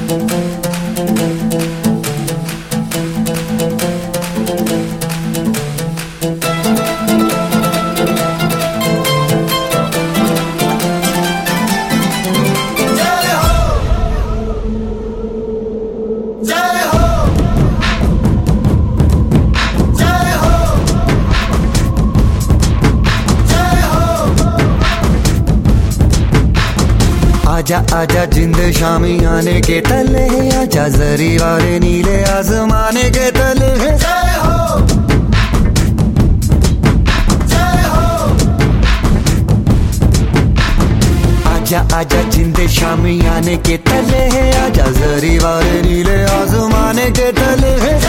आजा आजा जिंद शामी आने के तले, आजा जरी वाले नीले आसमाने के तले। जय हो जय हो। आजा आजा जिंद शामी आने के तले, आजा जरी वाले नीले आसमाने के तले।